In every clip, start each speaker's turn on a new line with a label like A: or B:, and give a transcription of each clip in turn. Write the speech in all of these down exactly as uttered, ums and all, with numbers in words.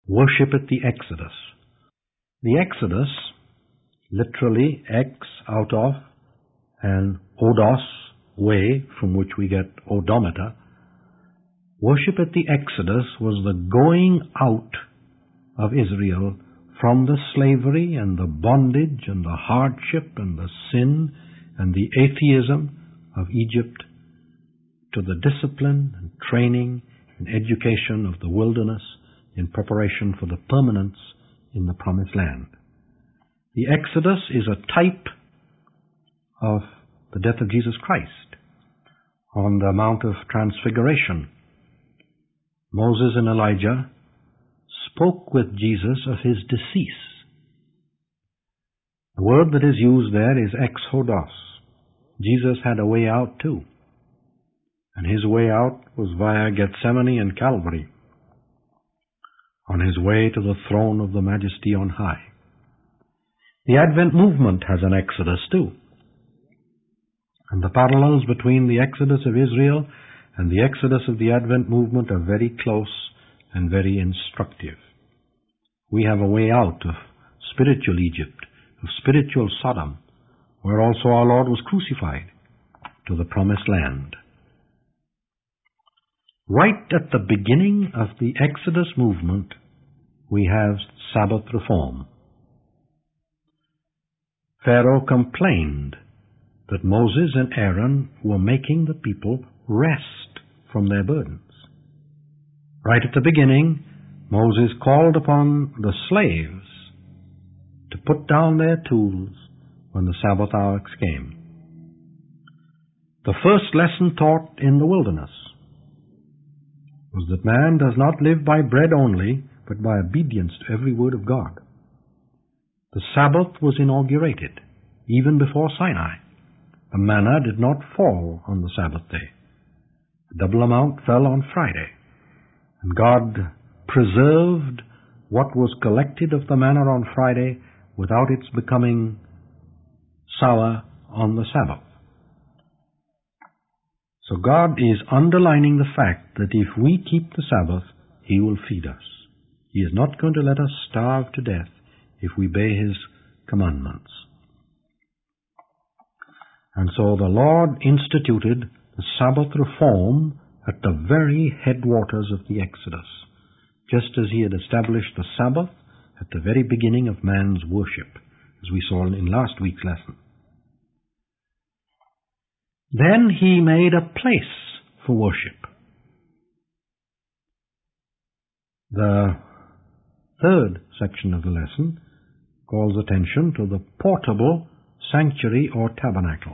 A: Worship at the Exodus. The Exodus, literally ex, out of, and odos, way, from which we get odometer. Worship at the Exodus was the going out of Israel from the slavery and the bondage and the hardship and the sin and the atheism of Egypt to the discipline and training and education of the wilderness in preparation for the permanence in the Promised Land. The Exodus is a type of the death of Jesus Christ on the Mount of Transfiguration. Moses and Elijah spoke with Jesus of his decease. The word that is used there is exodos. Jesus had a way out too. And his way out was via Gethsemane and Calvary, on his way to the throne of the Majesty on high. The Advent movement has an exodus too. And the parallels between the exodus of Israel and the exodus of the Advent movement are very close and very instructive. We have a way out of spiritual Egypt, of spiritual Sodom, where also our Lord was crucified, to the Promised Land. Right at the beginning of the Exodus movement, we have Sabbath reform. Pharaoh complained that Moses and Aaron were making the people rest from their burdens. Right at the beginning, Moses called upon the slaves to put down their tools when the Sabbath hour came. The first lesson taught in the wilderness was that man does not live by bread only, but by obedience to every word of God. The Sabbath was inaugurated even before Sinai. The manna did not fall on the Sabbath day. The double amount fell on Friday. And God preserved what was collected of the manna on Friday without its becoming sour on the Sabbath. So God is underlining the fact that if we keep the Sabbath, He will feed us. He is not going to let us starve to death if we obey His commandments. And so the Lord instituted the Sabbath reform at the very headwaters of the Exodus, just as He had established the Sabbath at the very beginning of man's worship, as we saw in last week's lesson. Then He made a place for worship. The third section of the lesson calls attention to the portable sanctuary or tabernacle.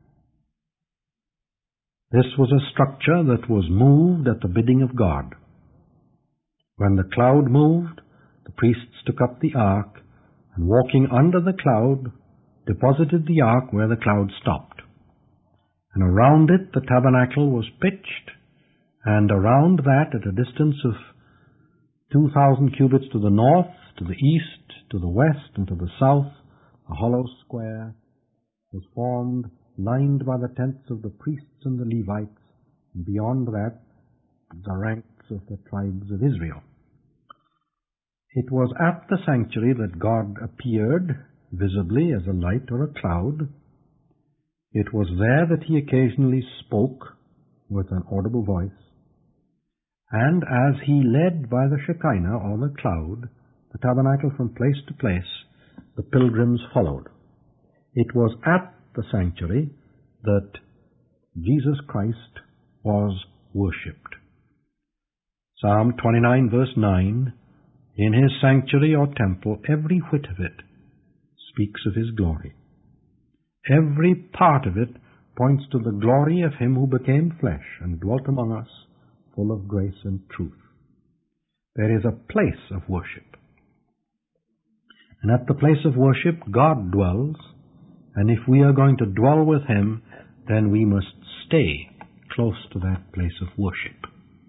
A: This was a structure that was moved at the bidding of God. When the cloud moved, the priests took up the ark, and walking under the cloud, deposited the ark where the cloud stopped. And around it the tabernacle was pitched, and around that, at a distance of two thousand cubits to the north, to the east, to the west, and to the south, a hollow square was formed, lined by the tents of the priests and the Levites, and beyond that, the ranks of the tribes of Israel. It was at the sanctuary that God appeared visibly as a light or a cloud. It was there that He occasionally spoke with an audible voice, and as He led by the Shekinah or the cloud, the tabernacle from place to place, the pilgrims followed. It was at the sanctuary that Jesus Christ was worshipped. Psalm twenty-nine verse nine, in His sanctuary or temple, every whit of it speaks of His glory. Every part of it points to the glory of Him who became flesh and dwelt among us, full of grace and truth. There is a place of worship. And at the place of worship, God dwells, and if we are going to dwell with Him, then we must stay close to that place of worship.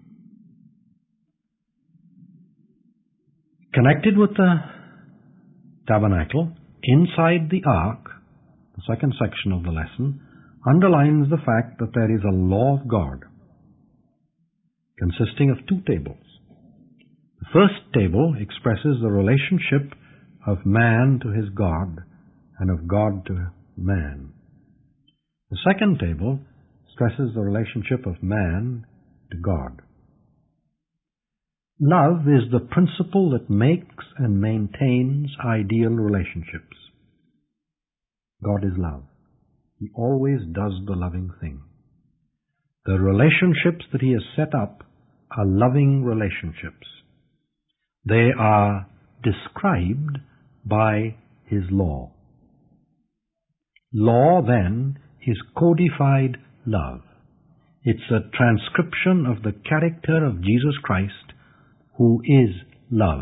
A: Connected with the tabernacle, inside the ark, the second section of the lesson, underlines the fact that there is a law of God consisting of two tables. The first table expresses the relationship of man to his God and of God to man. The second table stresses the relationship of man to God. Love is the principle that makes and maintains ideal relationships. God is love. He always does the loving thing. The relationships that He has set up are loving relationships. They are described by His law. Law, then, is codified love. It's a transcription of the character of Jesus Christ, who is love.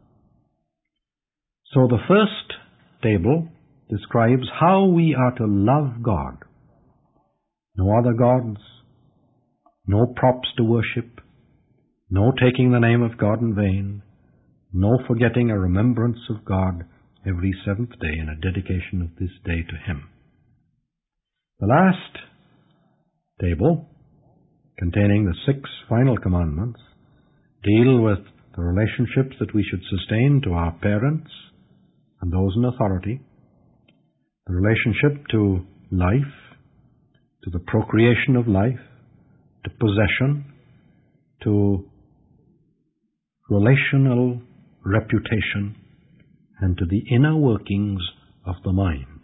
A: So the first table describes how we are to love God. No other gods, no props to worship, no taking the name of God in vain, no forgetting a remembrance of God every seventh day and a dedication of this day to Him. The last table, containing the six final commandments, deal with the relationships that we should sustain to our parents and those in authority, the relationship to life, to the procreation of life, to possession, to relational reputation, and to the inner workings of the mind.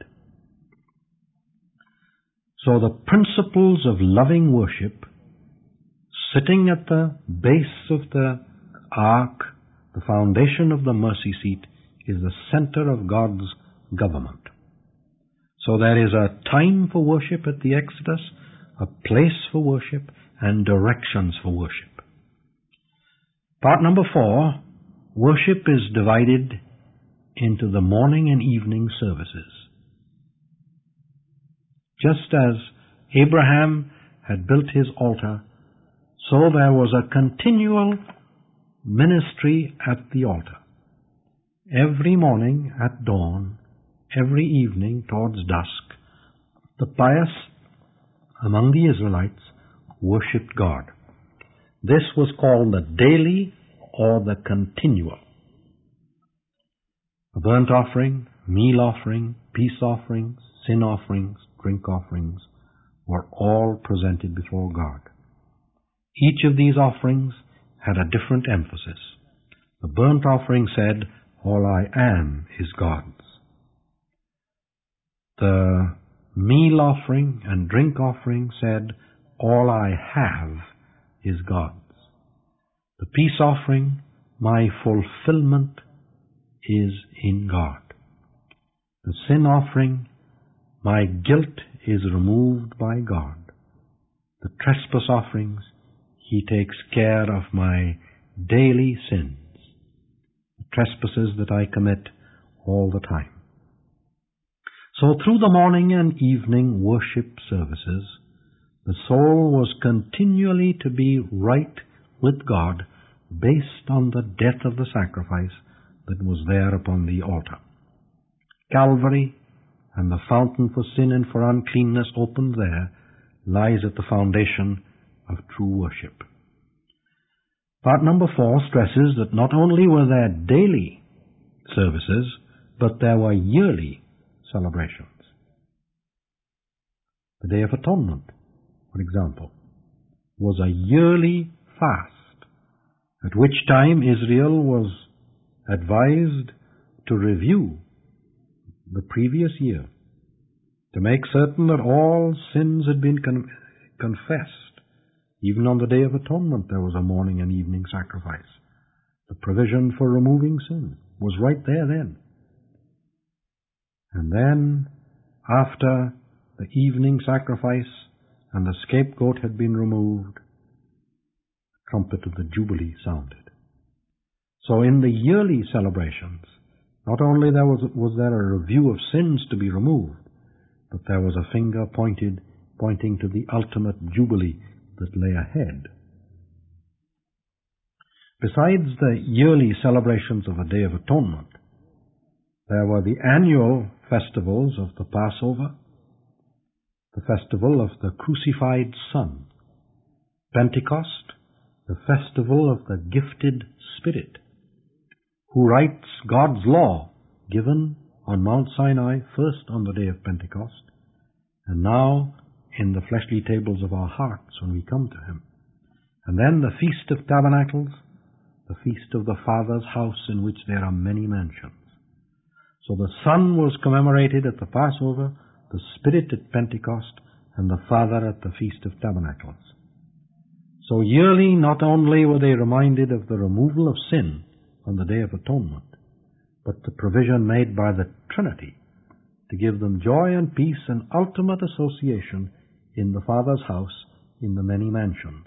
A: So the principles of loving worship, sitting at the base of the ark, the foundation of the mercy seat, is the center of God's government. So there is a time for worship at the Exodus, a place for worship, and directions for worship. Part number four, worship is divided into the morning and evening services. Just as Abraham had built his altar, so there was a continual ministry at the altar. Every morning at dawn, every evening towards dusk, the pious among the Israelites worshipped God. This was called the daily or the continual. A burnt offering, meal offering, peace offerings, sin offerings, drink offerings were all presented before God. Each of these offerings had a different emphasis. The burnt offering said, "All I am is God's." The meal offering and drink offering said, "All I have is God's." The peace offering, "My fulfillment is in God." The sin offering, "My guilt is removed by God." The trespass offerings, "He takes care of my daily sins," the trespasses that I commit all the time. So through the morning and evening worship services, the soul was continually to be right with God based on the death of the sacrifice that was there upon the altar. Calvary and the fountain for sin and for uncleanness opened there lies at the foundation of true worship. Part number four stresses that not only were there daily services, but there were yearly celebrations. The Day of Atonement, for example, was a yearly fast, at which time Israel was advised to review the previous year, to make certain that all sins had been con- confessed. Even on the Day of Atonement there was a morning and evening sacrifice. The provision for removing sin was right there then. And then, after the evening sacrifice and the scapegoat had been removed, the trumpet of the Jubilee sounded. So in the yearly celebrations, not only there was, was there a review of sins to be removed, but there was a finger pointed, pointing to the ultimate Jubilee that lay ahead. Besides the yearly celebrations of a Day of Atonement, there were the annual festivals of the Passover, the festival of the crucified Son, Pentecost, the festival of the gifted Spirit, who writes God's law given on Mount Sinai, first on the day of Pentecost, and now in the fleshly tables of our hearts when we come to Him. And then the Feast of Tabernacles, the feast of the Father's house in which there are many mansions. So the Son was commemorated at the Passover, the Spirit at Pentecost, and the Father at the Feast of Tabernacles. So yearly not only were they reminded of the removal of sin on the Day of Atonement, but the provision made by the Trinity to give them joy and peace and ultimate association in the Father's house in the many mansions.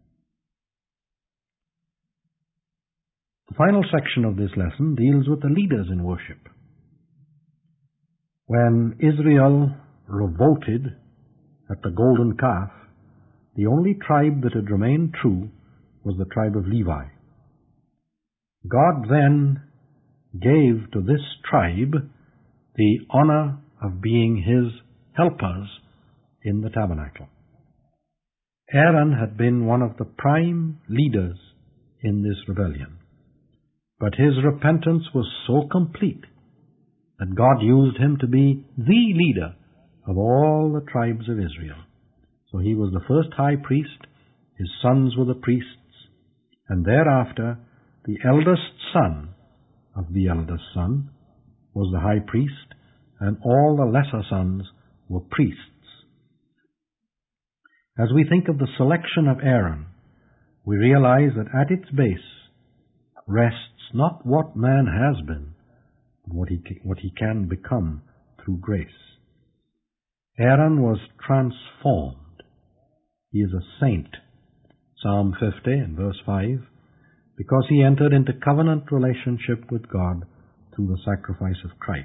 A: The final section of this lesson deals with the leaders in worship. When Israel revolted at the golden calf, the only tribe that had remained true was the tribe of Levi. God then gave to this tribe the honor of being His helpers in the tabernacle. Aaron had been one of the prime leaders in this rebellion, but his repentance was so complete that God used him to be the leader of all the tribes of Israel. So he was the first high priest, his sons were the priests, and thereafter the eldest son of the eldest son was the high priest, and all the lesser sons were priests. As we think of the selection of Aaron, we realize that at its base rests not what man has been, but what he, what he can become through grace. Aaron was transformed. He is a saint, Psalm fifty and verse five, because he entered into covenant relationship with God through the sacrifice of Christ.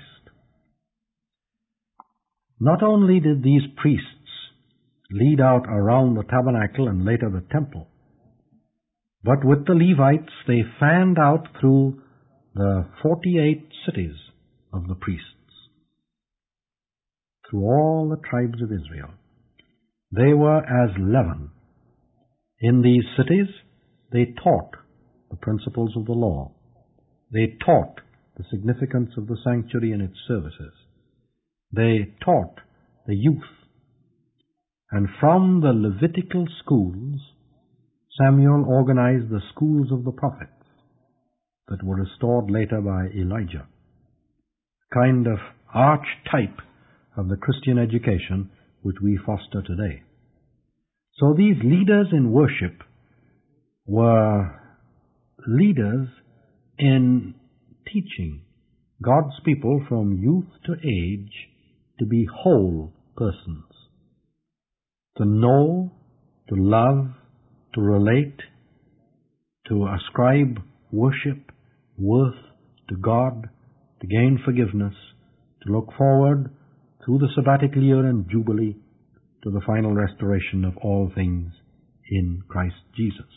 A: Not only did these priests lead out around the tabernacle and later the temple, but with the Levites they fanned out through the forty-eight cities of the priests, through all the tribes of Israel. They were as leaven. In these cities they taught the principles of the law. They taught the significance of the sanctuary and its services. They taught the youth. And from the Levitical schools, Samuel organized the schools of the prophets that were restored later by Elijah, a kind of archetype of the Christian education which we foster today. So these leaders in worship were leaders in teaching God's people from youth to age to be whole persons, to know, to love, to relate, to ascribe worship, worth to God, to gain forgiveness, to look forward through the sabbatical year and jubilee to the final restoration of all things in Christ Jesus.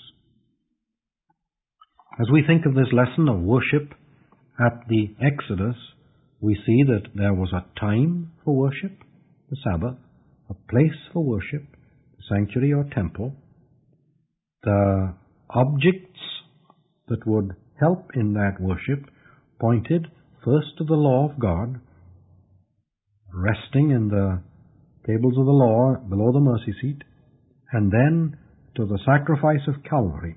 A: As we think of this lesson of worship at the Exodus, we see that there was a time for worship, the Sabbath, a place for worship, the sanctuary or temple. The objects that would help in that worship pointed first to the law of God, resting in the tables of the law below the mercy seat, and then to the sacrifice of Calvary,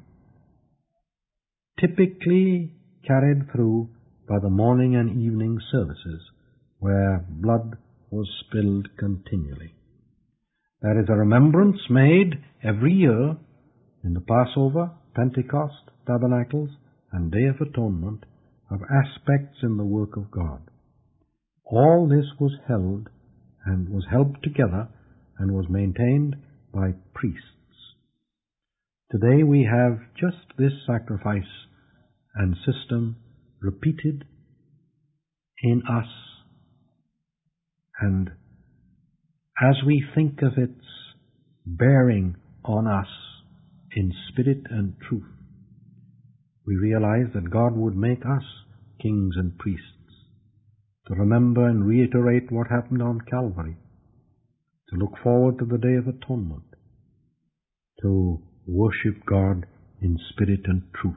A: typically carried through by the morning and evening services, where blood was spilled continually. There is a remembrance made every year in the Passover, Pentecost, Tabernacles, and Day of Atonement of aspects in the work of God. All this was held and was held together and was maintained by priests. Today we have just this sacrifice and system repeated in us, and as we think of its bearing on us in spirit and truth, we realize that God would make us kings and priests, to remember and reiterate what happened on Calvary, to look forward to the Day of Atonement, to worship God in spirit and truth.